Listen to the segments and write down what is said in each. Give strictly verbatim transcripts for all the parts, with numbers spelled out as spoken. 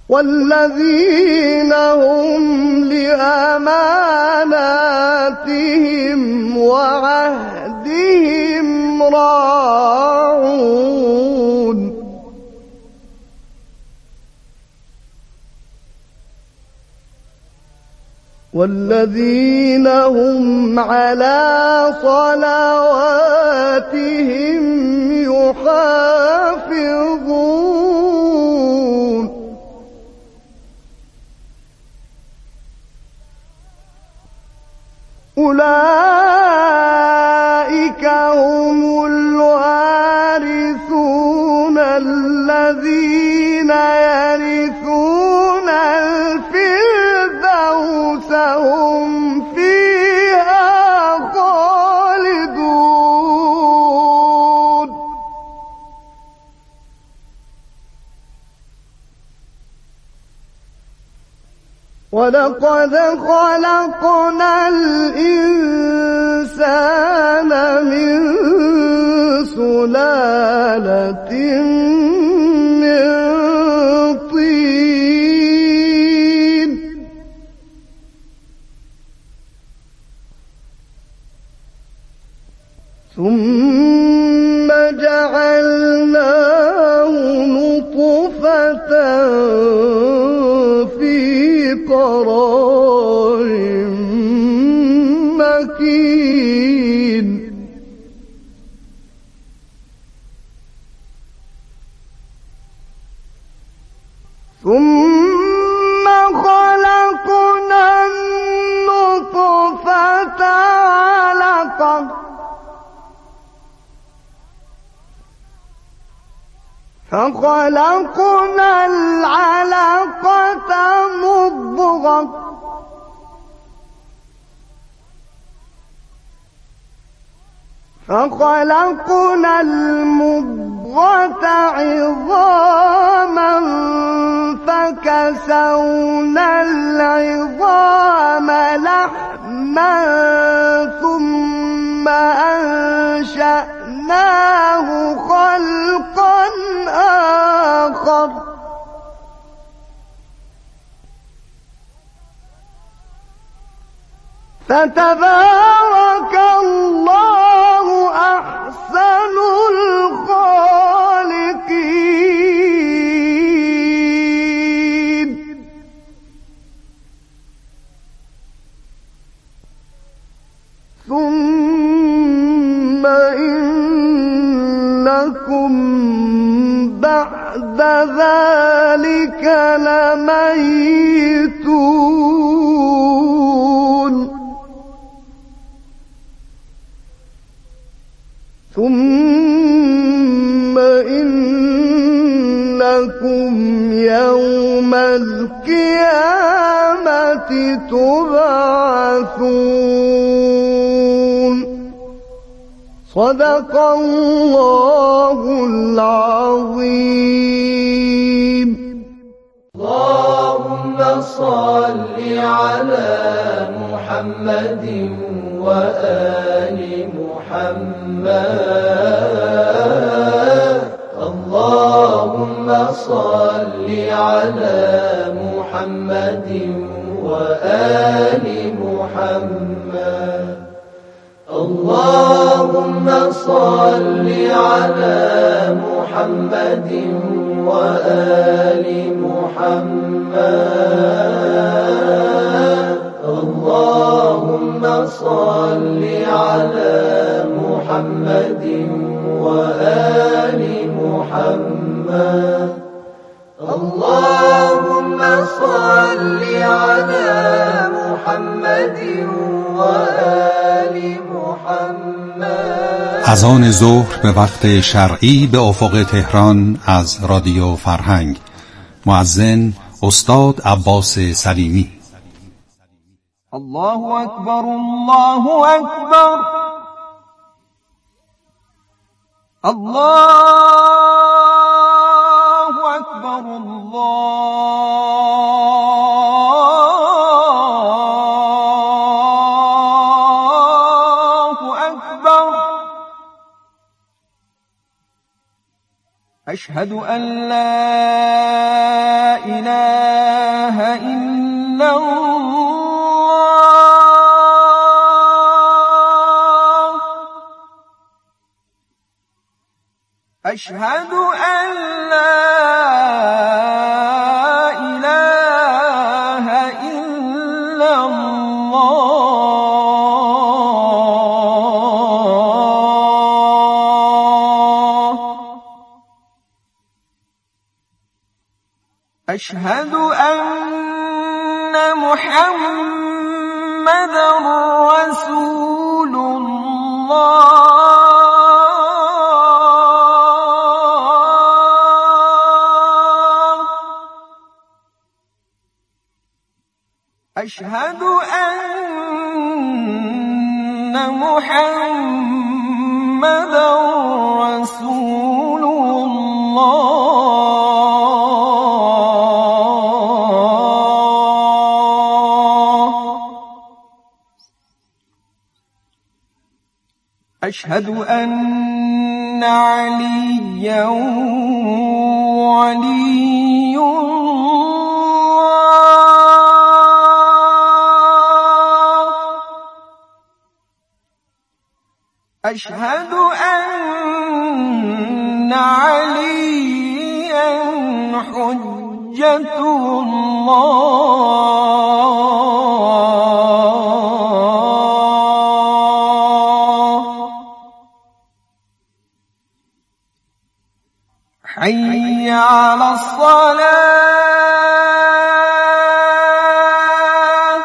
والذين هم لأماناتهم وعهدهم راعون والذين هم على صلواتهم يحافظون أولئك هم الوارثون الذين يرثون الفردوس هم فيها خالدون ولقد خلقنا الإنسان من سلالة من طين ثم جعلناه نطفة في قرار مكين ثم خلقنا النطفة علقة فخلقنا العلقة مضغة فخلقنا المضغة عظاما فكسونا العظام لحما ثم أنشأناه خلقا آخر فتبارك الله أحسن الخالقين ثم إنكم بعد ذلك لميتون ثم إنكم يوم القيامة تبعثون صدق الله العظيم. اللهم صل على محمد وآل محمد. اللهم صل على محمد وآل محمد. اللهم صل على محمد وآل محمد. اللهم صل على محمد وآل محمد. اللهم صل على محمد وآل محمد. اذان ظهر به وقت شرعی به افق تهران از رادیو فرهنگ. مؤذن استاد عباس سلیمی. الله اکبر الله اکبر الله اکبر الله اکبر. اشهد ان لا اله أشهد أن لا إله إلا الله. أشهد أن محمدًا رسول الله. أشهد أن محمدًا رسول الله. أشهد أن عليًّا ولي أشهد أن عليًّا حجة الله. حي على الصلاة.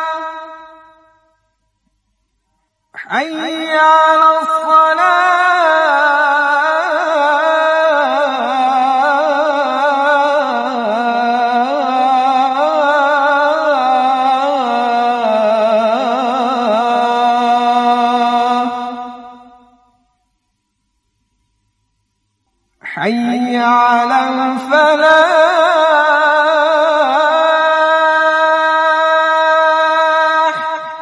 حي على حي على الفلاح.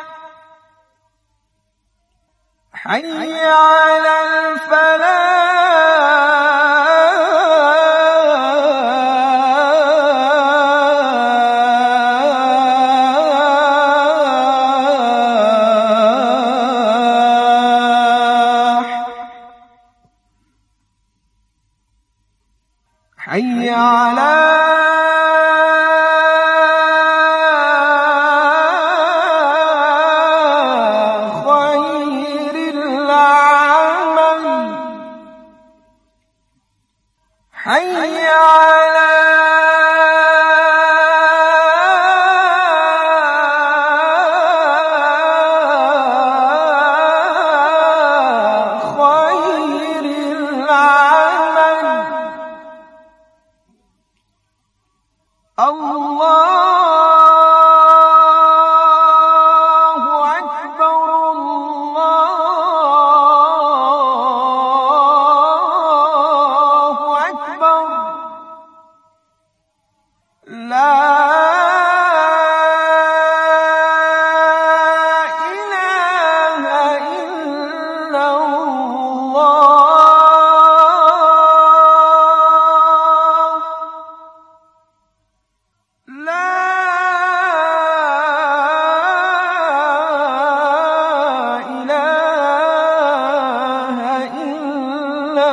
حي على حي على خير العمل. حي على خير العمل. الله أكبر. الله أكبر. لا إله إلا الله. لا إله إلا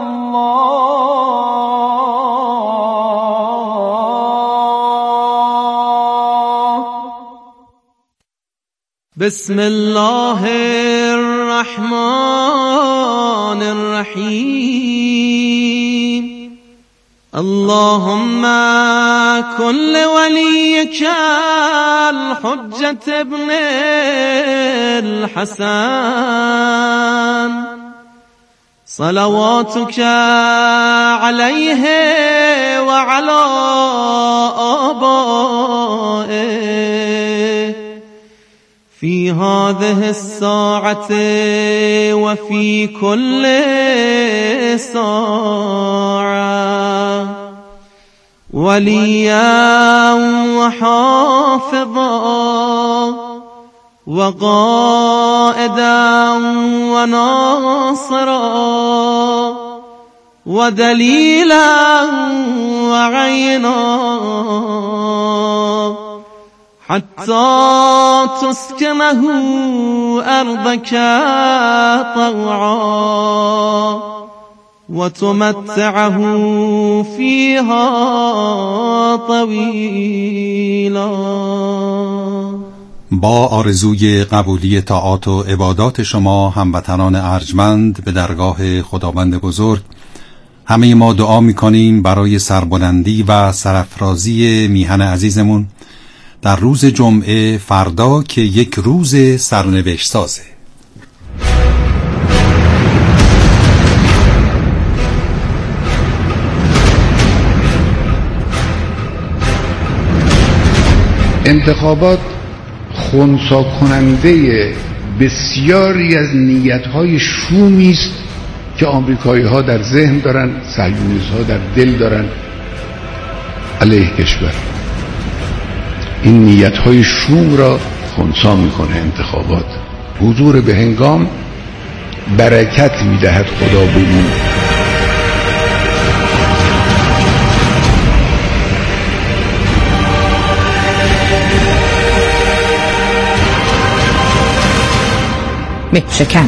الله. بسم الله الرحمن الرحيم. اللهم كن لوليك الحجة ابن الحسن صلواتك عليه وعلى آبائه في هذه الساعة وفي كل ساعة وليا وحافظا وقائدا وناصرا ودليلا وعينا حتى تسكنه أرضك طوعا و تمتعه فیها طویلا. با آرزوی قبولی طاعات و عبادات شما هموطنان ارجمند به درگاه خداوند بزرگ، همه ما دعا می‌کنیم برای سربلندی و سرافرازی میهن عزیزمون در روز جمعه فردا که یک روز سرنوشت سازه. انتخابات خنثی کننده بسیاری از نیت‌های شومی است که آمریکایی‌ها در ذهن دارن، صهیونیست‌ها در دل دارن علیه کشور. این نیت‌های شوم را خنثی میکنه انتخابات. حضور به هنگام برکت میدهد خدا بگو. مهشکن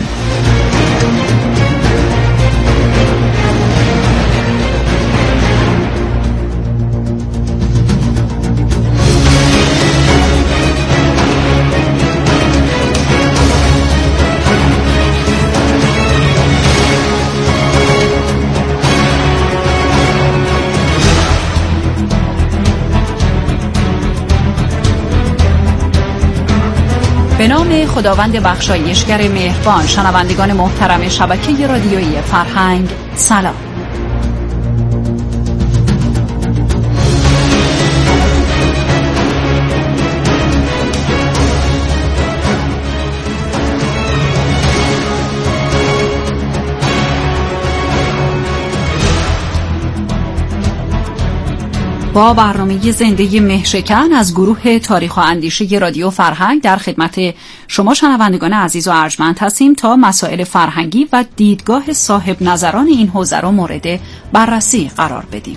به نام خداوند بخشایشگر مهربان. شنوندگان محترم شبکه رادیویی فرهنگ، سلام. با برنامه زنده مهشکن از گروه تاریخ و اندیشه رادیو فرهنگ در خدمت شما شنوندگان عزیز و ارجمند هستیم تا مسائل فرهنگی و دیدگاه صاحب نظران این حوزه را مورد بررسی قرار بدیم.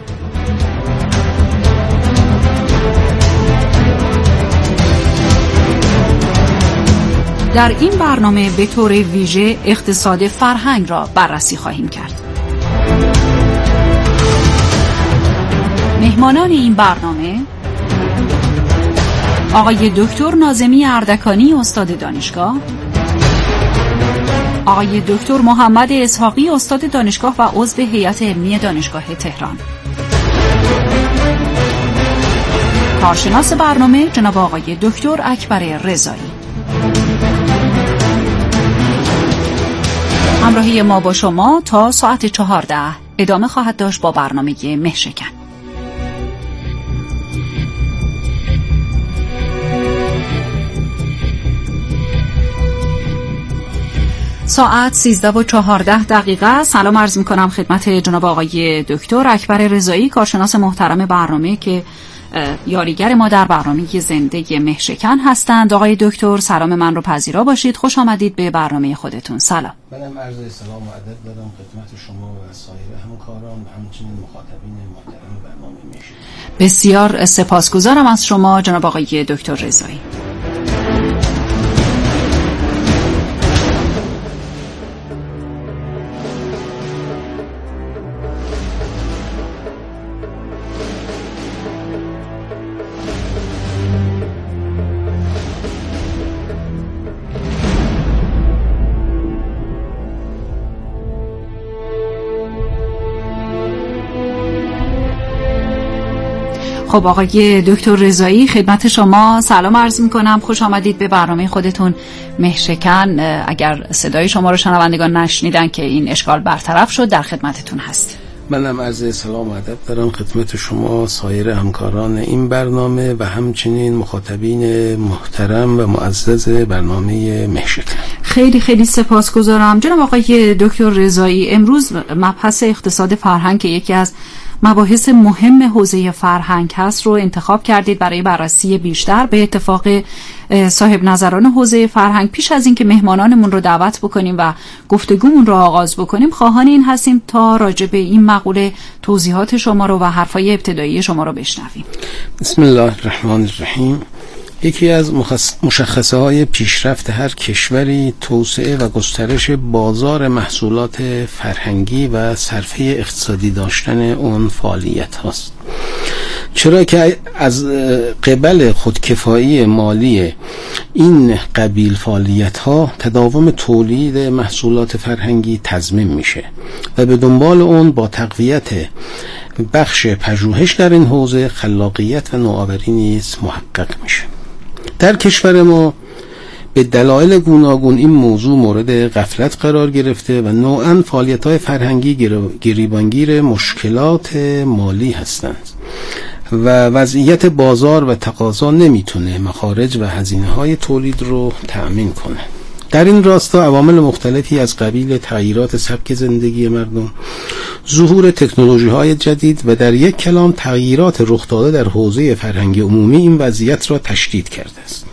در این برنامه به طور ویژه اقتصاد فرهنگ را بررسی خواهیم کرد. مهمانان این برنامه: آقای دکتر ناظمی اردکانی استاد دانشگاه، آقای دکتر محمد اسحاقی استاد دانشگاه و عضو هیئت علمی دانشگاه تهران، کارشناس برنامه جناب آقای دکتر اکبر رضایی. همراهی ما با شما تا ساعت چهارده ادامه خواهد داشت با برنامه مهشکن. ساعت سیزده و چهارده دقیقه. سلام عرض میکنم خدمت جناب آقای دکتر اکبر رضایی، کارشناس محترم برنامه که یاریگر ما در برنامه زنده مهشکن هستند. آقای دکتر سلام من رو پذیرا باشید، خوش آمدید به برنامه خودتون. سلام. منم عرض سلام و ادب دارم خدمت شما و سایر همکاران و همچنین مخاطبین محترم برنامه مهشکن. بسیار سپاسگزارم از شما جناب آقای دکتر رضایی. خب آقای دکتر رضایی خدمت شما سلام عرض میکنم، خوش آمدید به برنامه خودتون مهشکن. اگر صدای شما رو شنوندگان نشنیدن که این اشکال برطرف شد، در خدمتتون هست. منم عرض سلام و ادب دارم خدمت شما سایر همکاران این برنامه و همچنین مخاطبین محترم و معزز برنامه مهشکن. خیلی خیلی سپاسگزارم جناب آقای دکتر رضایی. امروز مبحث اقتصاد فرهنگ که یکی از مباحث مهم حوزه فرهنگ هست رو انتخاب کردید برای بررسی بیشتر. به اتفاق صاحب نظران حوزه فرهنگ، پیش از اینکه مهمانانمون رو دعوت بکنیم و گفتگومون رو آغاز بکنیم، خواهان این هستیم تا راجع به این مقوله توضیحات شما رو و حرفای ابتدایی شما رو بشنویم. بسم الله الرحمن الرحیم. یکی از مشخصه های پیشرفت هر کشوری توسعه و گسترش بازار محصولات فرهنگی و صرفه اقتصادی داشتن اون فعالیت هاست، چرا که از قبل خودکفایی مالی این قبیل فعالیت ها تداوم تولید محصولات فرهنگی تضمین میشه و به دنبال اون با تقویت بخش پژوهش در این حوزه خلاقیت و نوآوری نیز محقق میشه. در کشور ما به دلایل گوناگون این موضوع مورد غفلت قرار گرفته و نوعاً فعالیت‌های فرهنگی گریبانگیر مشکلات مالی هستند و وضعیت بازار و تقاضا نمیتونه مخارج و هزینه‌های تولید رو تأمین کنه. در این راستا عوامل مختلفی از قبیل تغییرات سبک زندگی مردم، ظهور تکنولوژی‌های جدید و در یک کلام تغییرات رخ داده در حوزه فرهنگی عمومی این وضعیت را تشدید کرده است.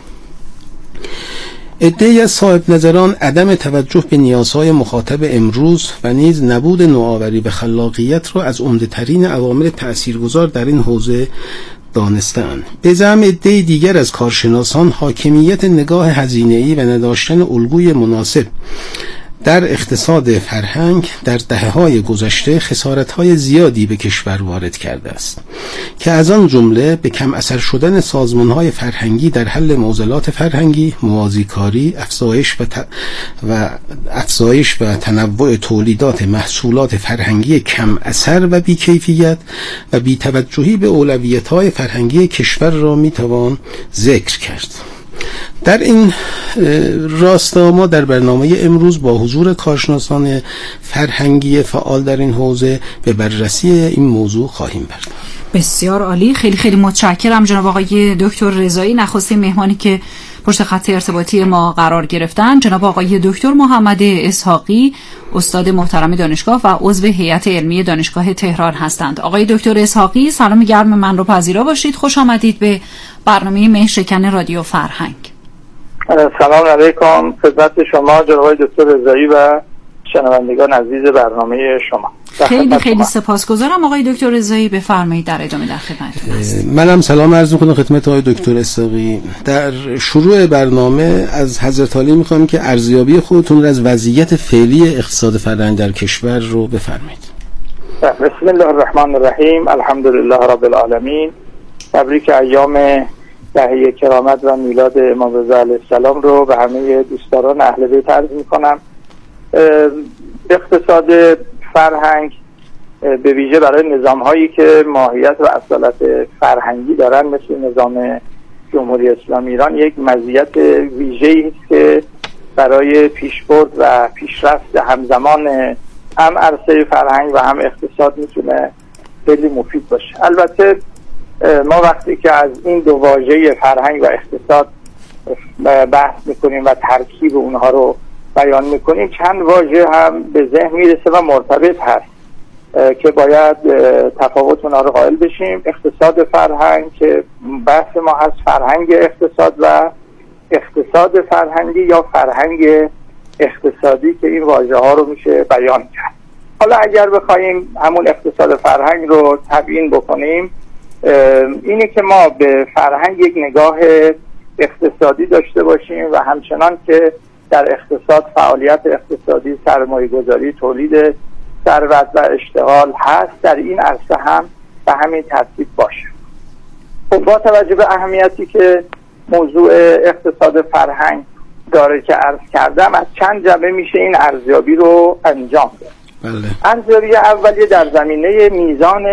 عده‌ای از صاحب نظران عدم توجه به نیازهای مخاطب امروز و نیز نبود نوآوری به خلاقیت را از عمده‌ترین عوامل تأثیرگذار در این حوزه دانسته‌اند. به زعم عده دیگر از کارشناسان حاکمیت نگاه هزینه‌ای و نداشتن الگوی مناسب در اقتصاد فرهنگ در دهه‌های گذشته خسارت‌های زیادی به کشور وارد کرده است که از آن جمله به کم اثر شدن سازمان‌های فرهنگی در حل معضلات فرهنگی، موازیکاری، افزایش و, ت... و افزایش و تنوع تولیدات محصولات فرهنگی کم اثر و بی‌کیفیت و بی‌توجهی به اولویت‌های فرهنگی کشور را می‌توان ذکر کرد. در این راستا ما در برنامه امروز با حضور کارشناسان فرهنگی فعال در این حوزه به بررسی این موضوع خواهیم پرداخت. بسیار عالی، خیلی خیلی متشکرم جناب آقای دکتر رضایی، نخستین مهمانی که پشت خط ارتباطی ما قرار گرفتن. جناب آقای دکتر محمد اسحاقی، استاد محترم دانشگاه و عضو هیئت علمی دانشگاه تهران هستند. آقای دکتر اسحاقی، سلام گرم من رو پذیرا باشید. خوش آمدید به برنامه مهرشکن رادیو فرهنگ. سلام علیکم خدمت شما جناب آقای دکتر رضایی و شنوندگان عزیز برنامه شما. خیلی خیلی سپاسگزارم آقای دکتر رضایی، بفرمایید در ادامه در خدمتتون هستم. منم سلام عرض می‌کنم خدمت آقای دکتر اسحاقی. در شروع برنامه از حضرت عالی می‌خوام که ارزیابی خودتون را از وضعیت فعلی اقتصاد فرهنگ در کشور رو بفرمایید. بسم الله الرحمن الرحیم، الحمدلله رب العالمین. تبریک ایام دهه کرامت و میلاد امام رضا علیه السلام رو به همه دوستداران اهل بیت عرض می‌کنم. اقتصاد فرهنگ به ویژه برای نظام‌هایی که ماهیت و اصالت فرهنگی دارن مثل نظام جمهوری اسلامی ایران یک مزیت ویژه‌ای است که برای پیشبرد و پیشرفت همزمان هم عرصه فرهنگ و هم اقتصاد میتونه خیلی مفید باشه. البته ما وقتی که از این دو واژه فرهنگ و اقتصاد بحث میکنیم و ترکیب اونها رو بیان میکنیم، چند واژه هم به ذهن میرسه و مرتبط هست که باید تفاوت اونها رو قائل بشیم. اقتصاد فرهنگ که بحث ما هست، فرهنگ اقتصاد و اقتصاد فرهنگی یا فرهنگ اقتصادی که این واژه ها رو میشه بیان کرد. حالا اگر بخوایم همون اقتصاد فرهنگ رو تبیین بکنیم، اینه که ما به فرهنگ یک نگاه اقتصادی داشته باشیم و همچنان که در اقتصاد فعالیت اقتصادی، سرمایه گذاری، تولید ثروت و اشتغال هست، در این عرصه هم به همین ترتیب باشه. خب با توجه به اهمیتی که موضوع اقتصاد فرهنگ داره که عرض کردم، از چند جنبه میشه این ارزیابی رو انجام داد. بله. ارزیابی اولیه در زمینه میزان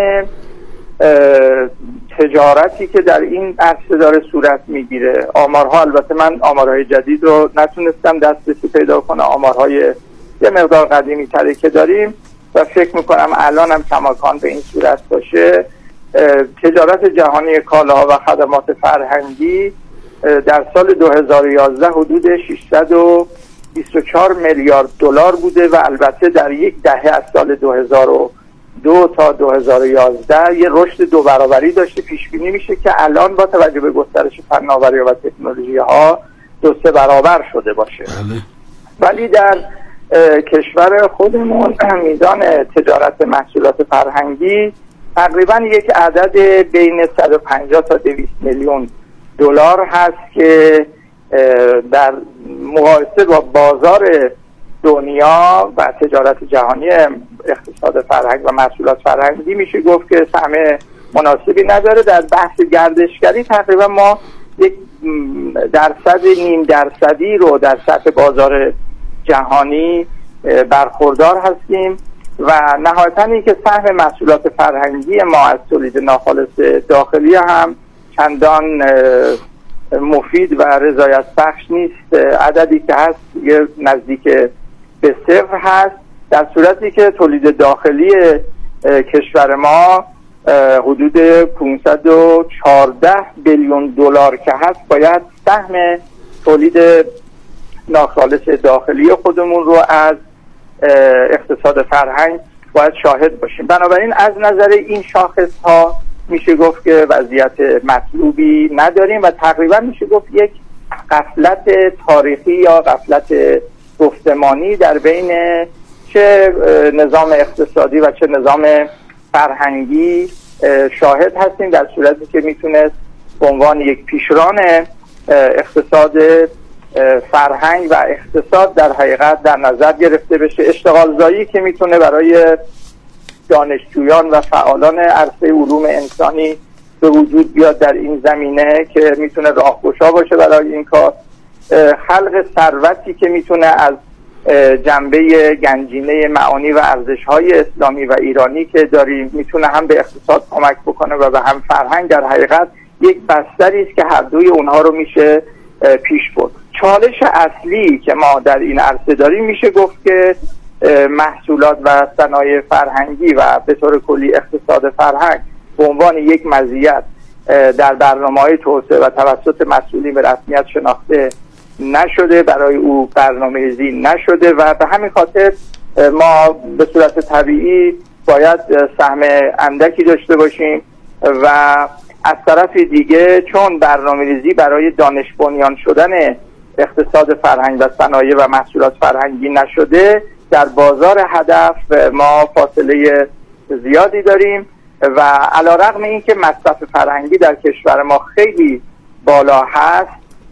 تجارتی که در این عرصه داره صورت میگیره. آمارها، البته من آمارهای جدید رو نتونستم دسترسی پیدا کنم، آمارهای یه مقدار قدیمی تری که داریم و فکر میکنم الان هم کماکان به این صورت باشه. تجارت جهانی کالاها و خدمات فرهنگی در سال دو هزار و یازده حدود ششصد و بیست و چهار میلیارد دلار بوده و البته در یک دهه از سال دو هزار و دو تا دو هزار و یازده یه رشد دو برابری داشته. پیش بینی میشه که الان با توجه به گسترش فناوری و تکنولوژی ها دو سه برابر شده باشه. بله. ولی در کشور خودمون میزان تجارت محصولات فرهنگی تقریبا یک عدد بین صد و پنجاه تا دویست میلیون دلار هست که در مقایسه با بازار دنیا و تجارت جهانی اقتصاد فرهنگ و محصولات فرهنگی میشه گفت که سهم مناسبی نداره. در بحث گردشگری تقریبا ما یک درصد نیم درصدی رو در سطح بازار جهانی برخوردار هستیم و نهایتاً این که سهم محصولات فرهنگی ما از تولید ناخالص داخلی هم چندان مفید و رضایت بخش نیست. عددی که هست یه نزدیک به صفر هست، در صورتی که تولید داخلی کشور ما حدود پانصد و چهارده بیلیون دلار که هست، باید سهم تولید ناخالص داخلی خودمون رو از اقتصاد فرهنگ باید شاهد باشیم. بنابراین از نظر این شاخص ها میشه گفت که وضعیت مطلوبی نداریم و تقریبا میشه گفت یک غفلت تاریخی یا غفلت گفتمانی در بین چه نظام اقتصادی و چه نظام فرهنگی شاهد هستیم، در صورتی که میتونست به عنوان یک پیشران اقتصاد فرهنگ و اقتصاد در حقیقت در نظر گرفته بشه. اشتغال زایی که میتونه برای دانشجویان و فعالان عرصه علوم انسانی به وجود بیاد در این زمینه که میتونه راهگشا باشه برای این کار. خلق ثروتی که میتونه از جنبه گنجینه معانی و ارزش‌های اسلامی و ایرانی که داریم میتونه هم به اقتصاد کمک بکنه و به هم فرهنگ. در حقیقت یک بستری است که هر دوی اونها رو میشه پیش برد. چالش اصلی که ما در این عرصه داریم میشه گفت که محصولات و صنایع فرهنگی و به طور کلی اقتصاد فرهنگ به عنوان یک مزیت در برنامه‌های توسعه و توسط مسئولین به رسمیت شناخته نشده، برای او برنامه‌ریزی نشده و به همین خاطر ما به صورت طبیعی باید سهم اندکی داشته باشیم و از طرف دیگه چون برنامه‌ریزی برای دانش بنیان شدن اقتصاد فرهنگ و صنایع و محصولات فرهنگی نشده، در بازار هدف ما فاصله زیادی داریم و علیرغم اینکه مصرف فرهنگی در کشور ما خیلی بالا هست،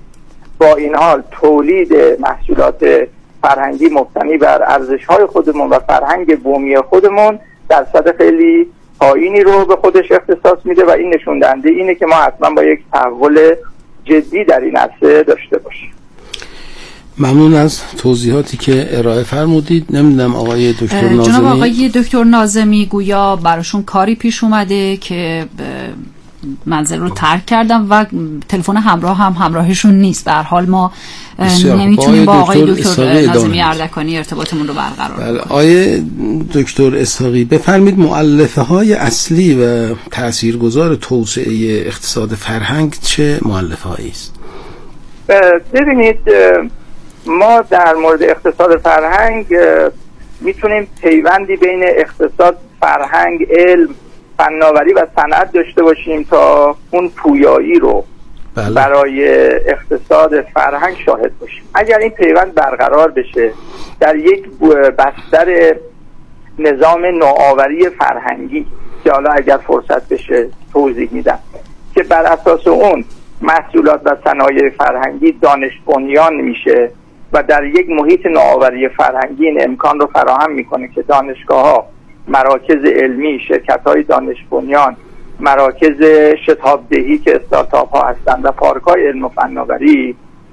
با این حال تولید محصولات فرهنگی مبتنی بر ارزش‌های خودمون و فرهنگ بومی خودمون درصد خیلی پایینی رو به خودش اختصاص میده و این نشون دهنده اینه که ما حتما با یک تحول جدی در این عرصه داشته باشیم. ممنون از توضیحاتی که ارائه فرمودید. نمیدونم آقای دکتر ناظمی. جناب آقای دکتر ناظمی گویا براشون کاری پیش اومده که منزل رو ترک کردم و تلفن همراه هم همراهشون نیست. به هر حال ما نمیتونیم با آقای دکتر ناظمی اردکانی ارتباطمون رو برقرار کنیم. بله آقای دکتر اسحاقی بفرمید مؤلفه های اصلی و تاثیرگذار توسعه اقتصاد فرهنگ چه مؤلفه هایی است؟ ببینید ما در مورد اقتصاد فرهنگ میتونیم پیوندی بین اقتصاد، فرهنگ، علم، فناوری و صنعت داشته باشیم تا اون پویایی رو بله. برای اقتصاد فرهنگ شاهد باشیم. اگر این پیوند برقرار بشه در یک بستر نظام نوآوری فرهنگی که حالا اگر فرصت بشه توضیح میدم، که بر اساس اون محصولات و صنایع فرهنگی دانش بنیان میشه و در یک محیط نوآوری فرهنگی این امکان رو فراهم میکنه که دانشگاه‌ها، مراکز علمی، شرکت‌های دانش بنیان، مراکز شتابدهی که استارتاپ ها هستند و پارک‌های علم و فناوری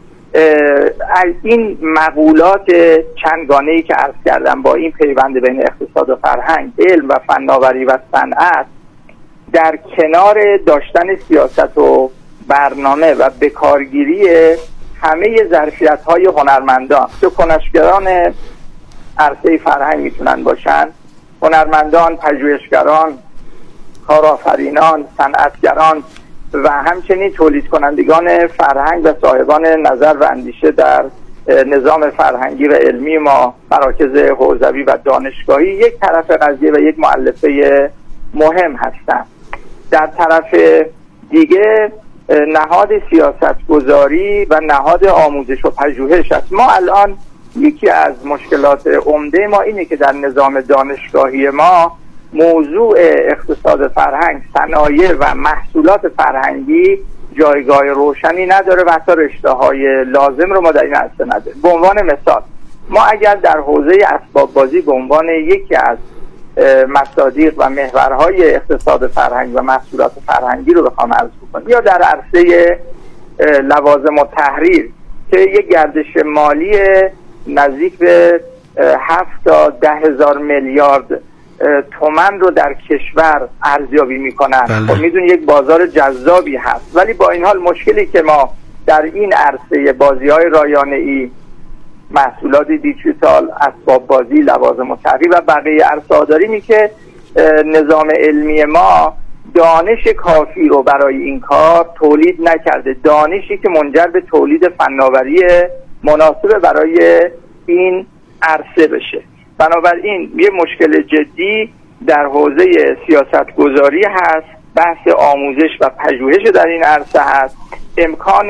از این مقولات چندگانه‌ای که عرض کردم با این پیوند بین اقتصاد و فرهنگ، علم و فناوری و صنعت در کنار داشتن سیاست و برنامه و بکارگیری همه ظرفیت‌های هنرمندان که کنشگران عرصه فرهنگ میتونن باشن، هنرمندان، پژوهشگران، کارآفرینان، صنعتگران و همچنین تولید کنندگان فرهنگ و صاحبان نظر و اندیشه در نظام فرهنگی و علمی ما، مراکز حوزوی و دانشگاهی یک طرف قضیه و یک مؤلفه مهم هستند. در طرف دیگه نهاد سیاست گذاری و نهاد آموزش و پژوهش است. ما الان یکی از مشکلات عمده ما اینه که در نظام دانشگاهی ما موضوع اقتصاد فرهنگ، صنایع و محصولات فرهنگی جایگاه روشنی نداره و حتی رشته‌های لازم رو ما در این عرصه نداریم. به عنوان مثال ما اگر در حوزه اسباب بازی به عنوان یکی از مصادیق و محورهای اقتصاد فرهنگ و محصولات فرهنگی رو بخوام عرض کنم، یا در عرصه لوازم و تحریر که یک گردش مالی نزدیک به هفت تا ده هزار میلیارد تومان رو در کشور ارزیابی میکنن، خب میدونی یک بازار جذابی هست. ولی با این حال مشکلی که ما در این عرصه بازی‌های رایانه‌ای، محصولات دیجیتال، اسباب بازی، لوازم و تحریر و بقیه عرصه‌ها داریم این که نظام علمی ما دانش کافی رو برای این کار تولید نکرده، دانشی که منجر به تولید فناوری مناسب برای این عرصه بشه. بنابراین یه مشکل جدی در حوزه سیاست گذاری هست، بحث آموزش و پژوهش در این عرصه هست، امکان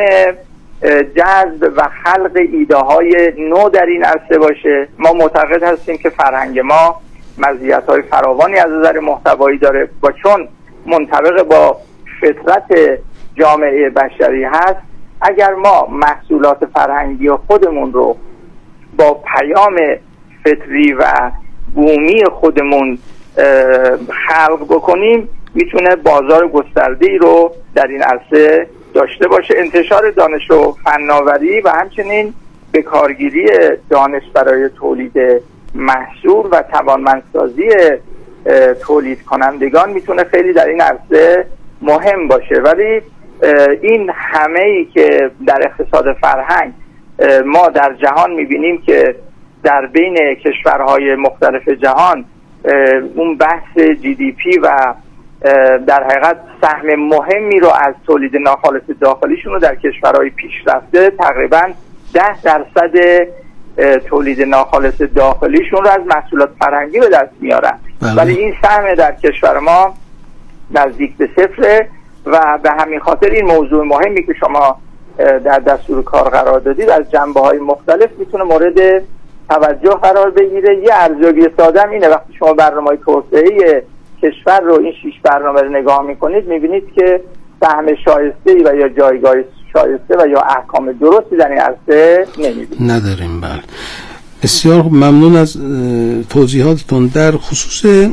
جذب و خلق ایده های نو در این عرصه باشه. ما معتقد هستیم که فرهنگ ما مزیت های فراوانی از نظر محتوایی داره و چون منطبق با فطرت جامعه بشری هست، اگر ما محصولات فرهنگی خودمون رو با پیام فطری و بومی خودمون خلق بکنیم میتونه بازار گسترده‌ای رو در این عرصه داشته باشه. انتشار دانش و فناوری و همچنین به کارگیری دانش برای تولید محصول و توانمندسازی تولید کنندگان میتونه خیلی در این عرصه مهم باشه. ولی این همه ای که در اقتصاد فرهنگ ما در جهان میبینیم که در بین کشورهای مختلف جهان اون بحث جی دی پی و در حقیقت سهم مهمی رو از تولید ناخالص داخلیشون رو در کشورهای پیشرفته تقریبا ده درصد تولید ناخالص داخلیشون رو از محصولات فرهنگی به دست میارن، ولی این سهم در کشور ما نزدیک به صفره و به همین خاطر این موضوع مهمی که شما در دستور کار قرار دادید از جنبه‌های مختلف میتونه مورد توجه قرار بگیره. یه ارزیابی ساده اینه، وقتی شما برنامه‌های توسعه کشور رو این شش برنامه رو نگاه میکنید میبینید که سهم شایسته‌ای و یا جایگاه شایسته و یا احکام درستی در این عرصه نمیبینید. نداریم. بله، بسیار ممنون از توضیحاتتون. در خصوص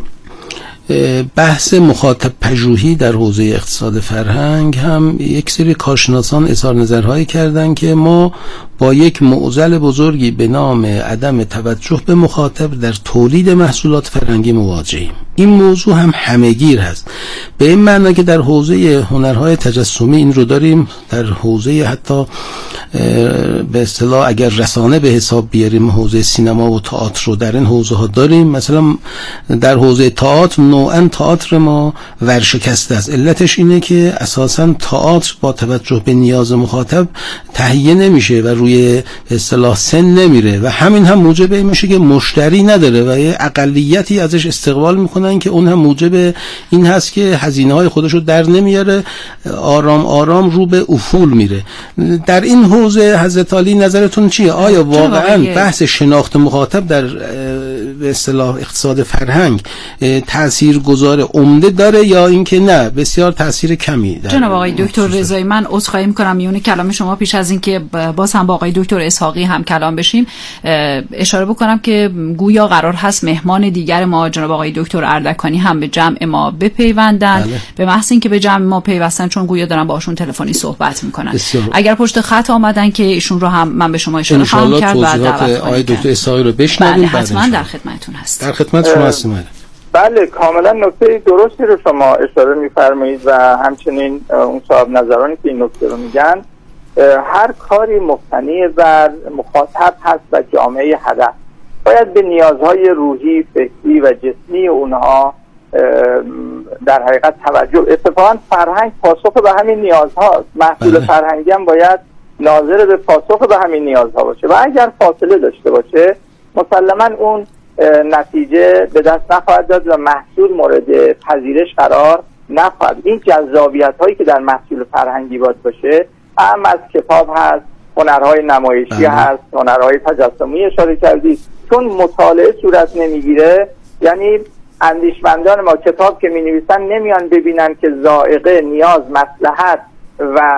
بحث مخاطب پژوهی در حوزه اقتصاد فرهنگ هم یک سری کارشناسان اظهار نظرهایی کردن که ما با یک معضل بزرگی به نام عدم توجه به مخاطب در تولید محصولات فرهنگی مواجهیم. این موضوع هم همه‌گیر هست، به این معنی که در حوزه هنرهای تجسمی این رو داریم، در حوزه حتی به اصطلاح اگر رسانه به حساب بیاریم حوزه سینما و تئاتر رو در این حوزه ها داریم. مثلا در حوزه تئاتر نوعا تئاتر ما ورشکسته است. علتش اینه که اساسا تئاتر با توجه به نیاز مخاطب تهیه نمیشه و روی اصطلاح سن نمیره و همین هم موجب این میشه که مشتری نداره و یه اقلیتی ازش استقبال میکنن که اون هم موجب این هست که هزینه های خودشو در نمیاره، آرام آرام رو به افول میره. در این حوزه حضرت علی نظرتون چیه؟ آیا واقعا بحث شناخت مخاطب در به اصطلاح اقتصاد فرهنگ تأثیر گذار عمده داره یا اینکه نه بسیار تأثیر کمی داره؟ جناب آقای دکتر رضایی، من عذرخواهی می‌کنم میونه کلام شما پیش از اینکه باز هم با آقای دکتر اسحاقی هم کلام بشیم اشاره بکنم که گویا قرار هست مهمان دیگر ما جناب آقای دکتر اردکانی هم به جمع ما بپیوندن. بله. به محض اینکه به جمع ما پیوستن، چون گویا دارن باشون تلفنی صحبت میکنن، اگر پشت خط آمدن که ایشون رو هم من به شما اشاره خواهم کرد و دعوت آقای دکتر اسحاقی رو بشنویم. بله حتما در خدمتتون هست. در خدمت شما هستیم. بله کاملا نکته درستی رو شما اشاره می‌فرمایید و همچنین اون صاحب نظرانی که این نکته رو میگن، هر کاری مبتنی بر مخاطب هست و جامعه هدف باید به نیازهای روحی، فکری و جسمی اونها در حقیقت توجه. اتفاقا فرهنگ پاسخ به همین نیازهاست. محصول فرهنگی هم باید ناظر به پاسخ به همین نیازها باشه و اگر فاصله داشته باشه مسلما اون نتیجه به دست نخواهد داد و محصول مورد پذیرش قرار نخواهد. این جذابیت هایی که در محصول فرهنگی باید باشه، هم از کتاب هست، هنرهای نمایشی هست، هنرهای تجسمی اشاره کردید. چون مطالعه صورت نمیگیره، یعنی اندیشمندان ما کتاب که می نویسن نمیان ببینن که ذائقه، نیاز، مصلحت و